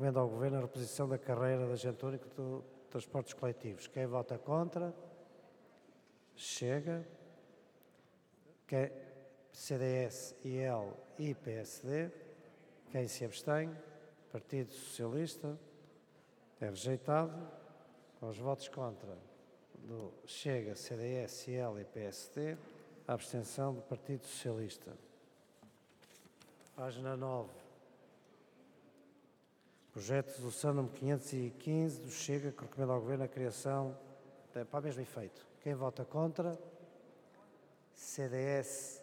recomenda ao Governo a reposição da carreira de agente único de transportes coletivos. Quem vota contra? Chega. CDS, IL e PSD. Quem se abstém? Partido Socialista. É rejeitado. Com os votos contra do Chega, CDS, IL e PSD, a abstenção do Partido Socialista. Página 9. Projeto de resolução número 515 do Chega, que recomenda ao Governo a criação, para o mesmo efeito. Quem vota contra? CDS,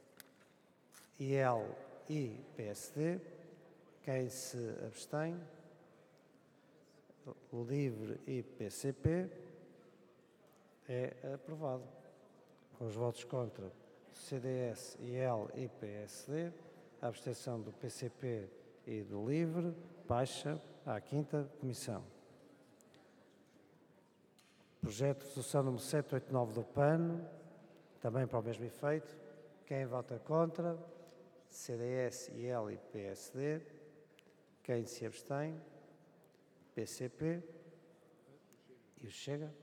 IL e PSD. Quem se abstém? O LIVRE e PCP. É aprovado. Com os votos contra CDS, IL e PSD, a abstenção do PCP e do LIVRE baixa à 5ª Comissão. Projeto de resolução número 789 do PAN, também para o mesmo efeito. Quem vota contra? CDS, IL e PSD. Quem se abstém? PCP e o Chega.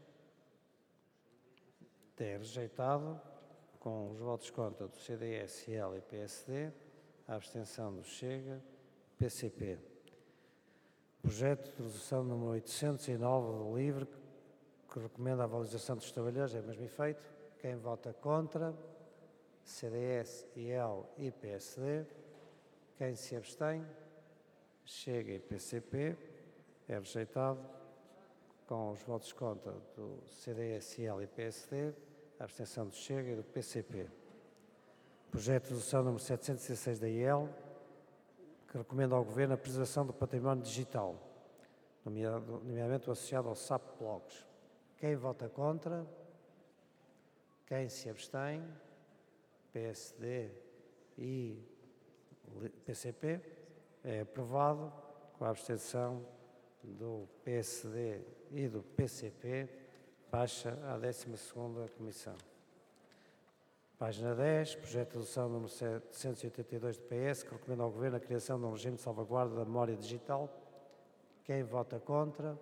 É rejeitado, com os votos contra do CDS, IL e PSD, a abstenção do Chega, PCP. Projeto de resolução número 809 do LIVRE, que recomenda a valorização dos trabalhadores, é o mesmo efeito. Quem vota contra? CDS, IL e PSD. Quem se abstém? Chega e PCP. É rejeitado, com os votos contra do CDS, IL e PSD, a abstenção do Chega e do PCP. Projeto de resolução número 716 da IEL, que recomenda ao Governo a preservação do património digital, nomeadamente o associado ao SAP Blogs. Quem vota contra? Quem se abstém? PSD e PCP. É aprovado, com a abstenção do PSD e do PCP, baixa à 12ª Comissão. Página 10, projeto de resolução número 782 do PS, que recomenda ao Governo a criação de um regime de salvaguarda da memória digital. Quem vota contra?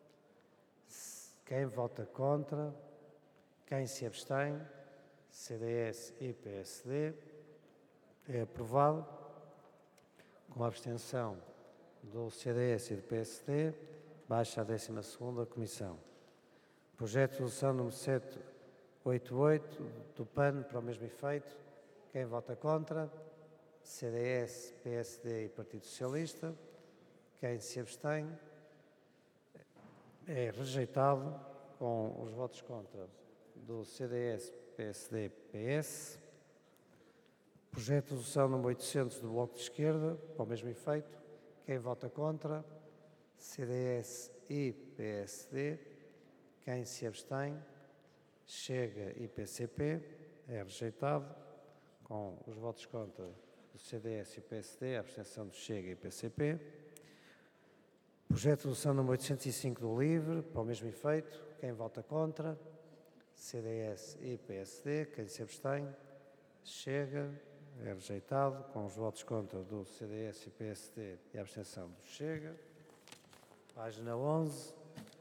Quem vota contra? Quem se abstém? CDS e PSD. É aprovado, com a abstenção do CDS e do PSD, baixa à 12ª Comissão. Projeto de resolução número 788 do PAN, para o mesmo efeito. Quem vota contra? CDS, PSD e Partido Socialista. Quem se abstém? É rejeitado, com os votos contra do CDS, PSD e PS. Projeto de resolução número 800 do Bloco de Esquerda, para o mesmo efeito. Quem vota contra? CDS e PSD. Quem se abstém? Chega e PCP. É rejeitado, com os votos contra do CDS e PSD, a abstenção do Chega e PCP. Projeto de resolução número 805 do LIVRE, para o mesmo efeito. Quem vota contra? CDS e PSD. Quem se abstém? Chega. É rejeitado, com os votos contra do CDS e PSD e a abstenção do Chega. Página 11.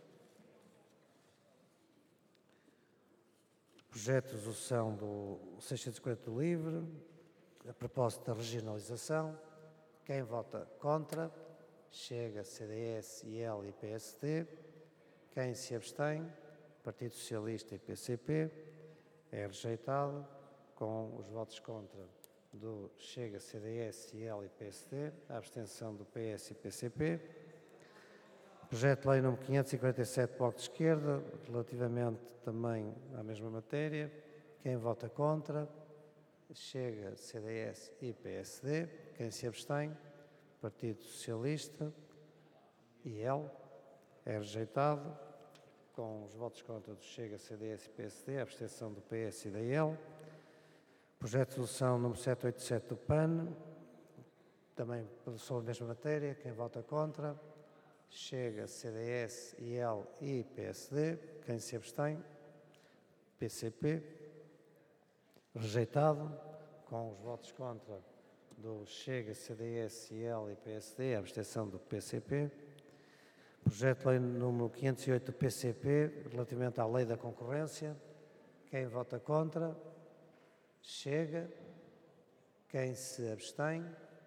Projeto de resolução do 640 do LIVRE, a propósito da regionalização. Quem vota contra? Chega, CDS, IL e PSD. Quem se abstém? Partido Socialista e PCP. É rejeitado, com os votos contra do Chega, CDS, IL e PSD, a abstenção do PS e PCP. Projeto de lei número 547, Bloco de Esquerda, relativamente também à mesma matéria. Quem vota contra? Chega, CDS e PSD. Quem se abstém? Partido Socialista e IL. É rejeitado, com os votos contra do Chega, CDS e PSD, a abstenção do PS e da IL. Projeto de resolução número 787 do PAN, também sobre a mesma matéria. Quem vota contra? Chega, CDS, IL e PSD. Quem se abstém? PCP. Rejeitado, com os votos contra do Chega, CDS, IL e PSD, a abstenção do PCP. Projeto de lei número 508 do PCP, relativamente à lei da concorrência. Quem vota contra? Chega. Quem se abstém?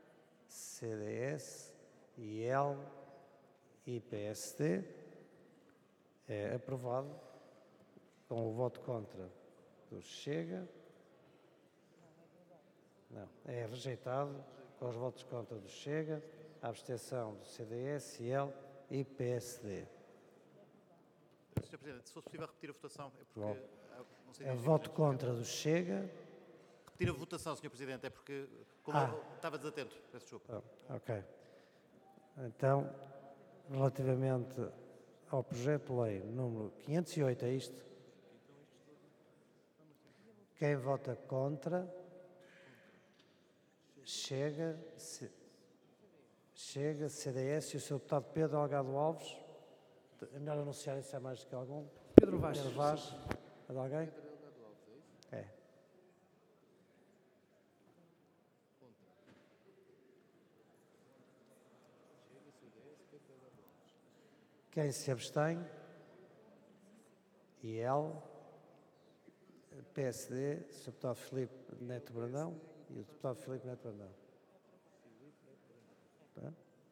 CDS, IL e PSD. É aprovado com o voto contra do Chega. Não, é rejeitado com os votos contra do Chega, a abstenção do CDS, IL e PSD. Sr. Presidente, se fosse possível repetir a votação, é porque... Bom, não sei é dizer voto que- contra do Chega. Repetir a votação, Sr. Presidente, é porque, como eu estava desatento, peço desculpa. Ok. Então, relativamente ao projeto de lei número 508, é isto? Quem vota contra? Chega, CDS e o Sr. Deputado Pedro Algado Alves. É melhor anunciar isso a mais que algum. Pedro Vaz. Pedro Vaz. É de alguém? É. Quem se abstém? IL, PSD, o Sr. Deputado Filipe Neto Brandão e o Deputado Filipe Neto Brandão. Tá?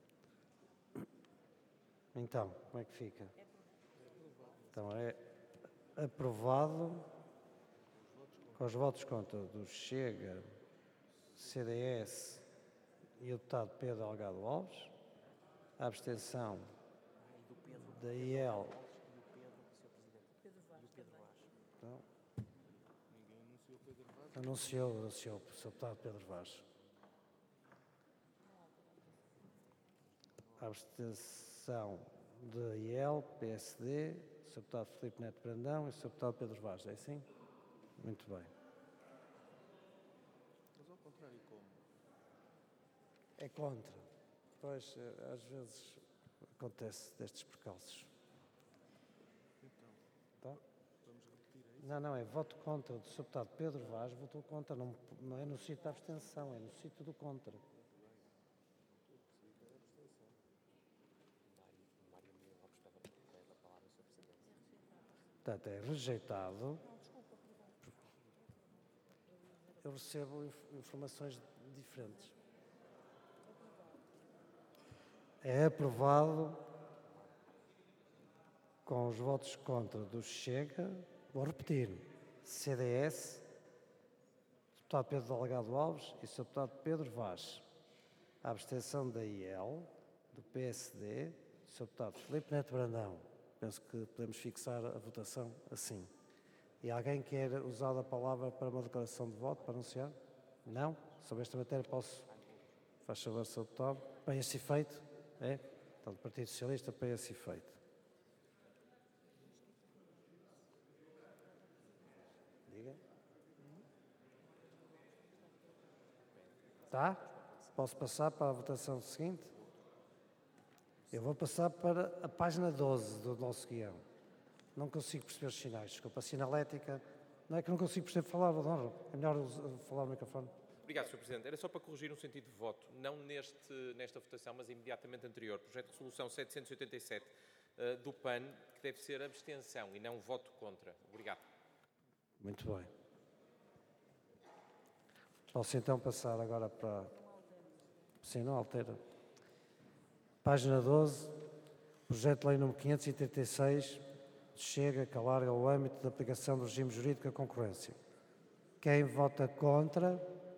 Então, como é que fica? Então, é aprovado com os votos contra do Chega, CDS e o deputado Pedro Algado Alves, a abstenção da IL. Então, anunciou o Sr. Deputado Pedro Vaz. A abstenção da IL, PSD, o Sr. Deputado Filipe Neto Brandão e o Sr. Deputado Pedro Vaz. É assim? Muito bem. Mas ao contrário, como? É contra. Pois, às vezes acontece destes percalços. Tá? Não, é voto contra do Sr. Deputado Pedro Vaz, votou contra, não é no sítio da abstenção, é no sítio do contra. Portanto, é rejeitado. Eu recebo informações diferentes. É aprovado com os votos contra do Chega, vou repetir, CDS, deputado Pedro Delgado Alves e o Sr. Deputado Pedro Vaz. A abstenção da IL, do PSD, do Sr. Deputado Filipe Neto Brandão. Penso que podemos fixar a votação assim. E alguém quer usar a palavra para uma declaração de voto, para anunciar? Não? Sobre esta matéria posso? Faz favor, Sr. Deputado. Para esse efeito? É? Então, do Partido Socialista, para esse efeito. Diga. Tá? Posso passar para a votação seguinte? Eu vou passar para a página 12 do nosso guião. Não consigo perceber os sinais. Desculpa, a sinalética. Não é que não consigo perceber falar, não. É melhor falar no microfone. Obrigado, Sr. Presidente. Era só para corrigir um sentido de voto, não nesta votação, mas imediatamente anterior. Projeto de Resolução 787 do PAN, que deve ser abstenção e não voto contra. Obrigado. Muito bem. Posso então passar agora para... Sim, não altera. Página 12, projeto de lei número 536, Chega, que alarga o âmbito da aplicação do regime jurídico à concorrência. Quem vota contra?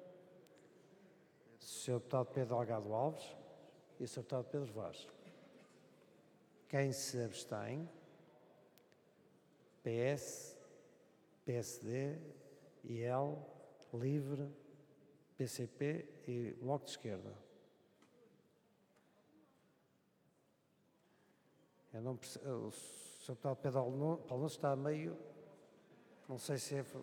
O Sr. Deputado Pedro Algado Alves e o Sr. Deputado Pedro Vaz. Quem se abstém? PS, PSD, IL, LIVRE, PCP e Bloco de Esquerda. Eu não percebo, o Sr. Deputado Pedro Alnucci está meio, não sei se é...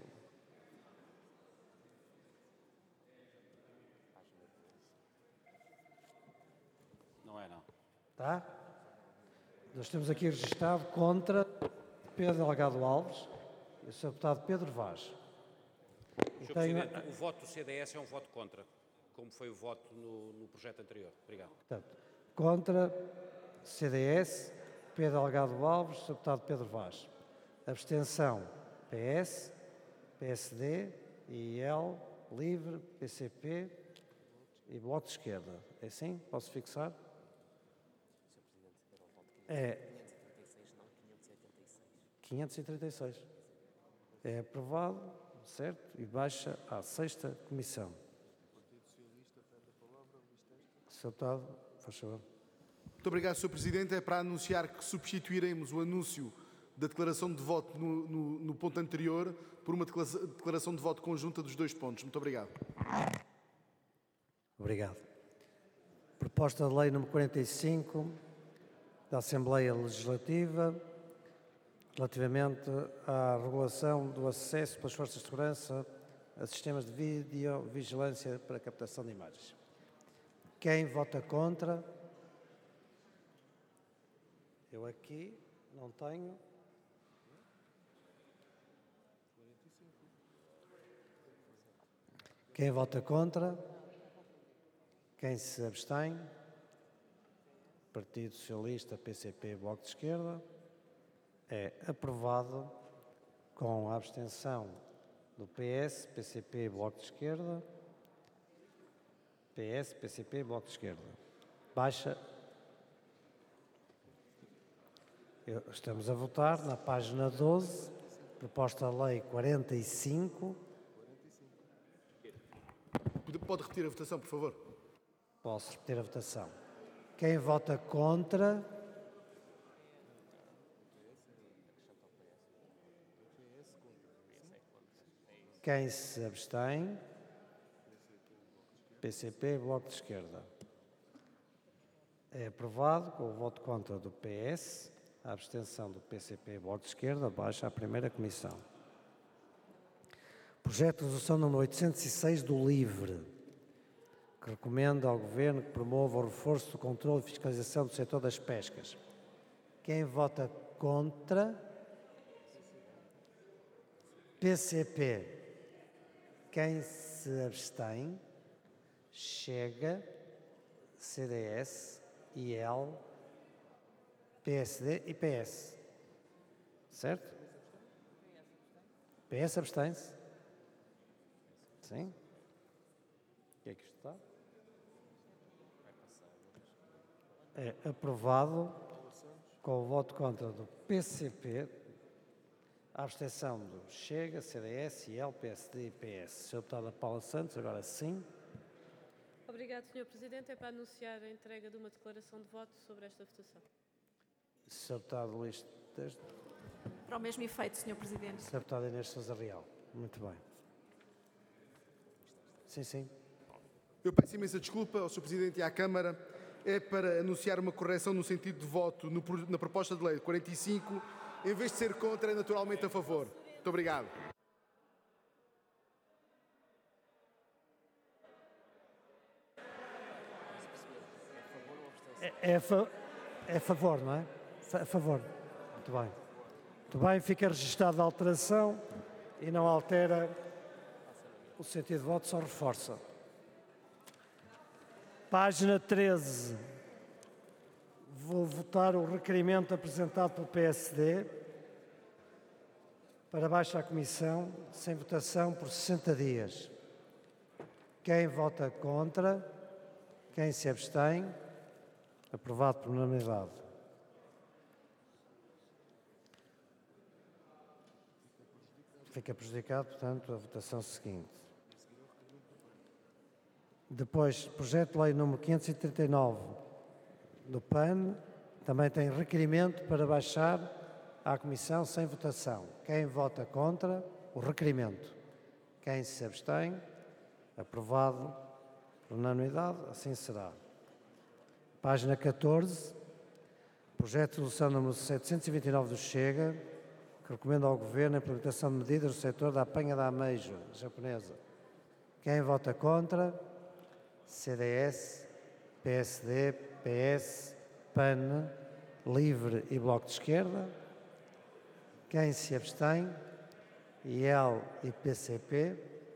Não é, não. Tá? Nós temos aqui registado contra Pedro Delgado Alves e o Sr. Deputado Pedro Vaz. Sr. Presidente, o voto do CDS é um voto contra, como foi o voto no projeto anterior. Obrigado. Portanto, contra CDS, Pedro Delgado Alves, Sr. Deputado Pedro Vaz. Abstenção, PS, PSD, IEL, LIVRE, PCP e Bloco de Esquerda. É assim? Posso fixar? É 536. É aprovado, certo? E baixa à 6ª Comissão. Sr. Deputado, faz favor. Muito obrigado, Sr. Presidente. É para anunciar que substituiremos o anúncio da declaração de voto no ponto anterior por uma declaração de voto conjunta dos 2 pontos. Muito obrigado. Obrigado. Proposta de lei número 45 da Assembleia Legislativa relativamente à regulação do acesso pelas forças de segurança a sistemas de videovigilância para captação de imagens. Quem vota contra? Eu aqui não tenho. Quem vota contra? Quem se abstém? Partido Socialista, PCP, Bloco de Esquerda. É aprovado com a abstenção do PS, PCP, Bloco de Esquerda. PS, PCP, Bloco de Esquerda. Baixa. Estamos a votar na página 12, proposta de lei 45. Pode repetir a votação, por favor? Posso repetir a votação. Quem vota contra? Quem se abstém? PCP, Bloco de Esquerda. É aprovado com o voto contra do PS, a abstenção do PCP, Bloco de Esquerda, baixa à 1ª Comissão. Projeto de resolução número 806 do LIVRE, que recomenda ao Governo que promova o reforço do controle e fiscalização do setor das pescas. Quem vota contra? PCP. Quem se abstém? Chega, CDS, IEL, PSD e PS. Certo? PS abstém-se? Sim? O que é que isto está? É aprovado com o voto contra do PCP, a abstenção do Chega, CDS, IEL, PSD e PS. Sr. Deputada Paula Santos, agora sim. Obrigado, Sr. Presidente. É para anunciar a entrega de uma declaração de voto sobre esta votação. Sr. Deputado Luís Tejo. Para o mesmo efeito, Sr. Presidente. Sr. Deputado Inês Sousa Real. Muito bem. Sim, sim. Eu peço imensa desculpa ao Sr. Presidente e à Câmara. É para anunciar uma correção no sentido de voto na proposta de lei 45. Em vez de ser contra, é naturalmente a favor. Muito obrigado. É a favor, não é? A favor. Muito bem. Muito bem, fica registada a alteração e não altera o sentido de voto, só reforça. Página 13. Vou votar o requerimento apresentado pelo PSD para baixa à Comissão, sem votação por 60 dias. Quem vota contra? Quem se abstém? Aprovado por unanimidade. Fica prejudicado, portanto, a votação seguinte. Depois, projeto de lei número 539 do PAN, também tem requerimento para baixar à Comissão sem votação. Quem vota contra o requerimento? Quem se abstém? Aprovado por unanimidade, assim será. Página 14, projeto de resolução número 729 do Chega, que recomenda ao Governo a implementação de medidas no setor da apanha da ameijoa japonesa. Quem vota contra? CDS, PSD, PS, PAN, LIVRE e Bloco de Esquerda. Quem se abstém? IEL e PCP.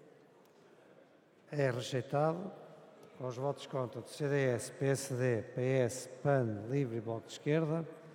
É rejeitado com os votos contra do CDS, PSD, PS, PAN, LIVRE e Bloco de Esquerda.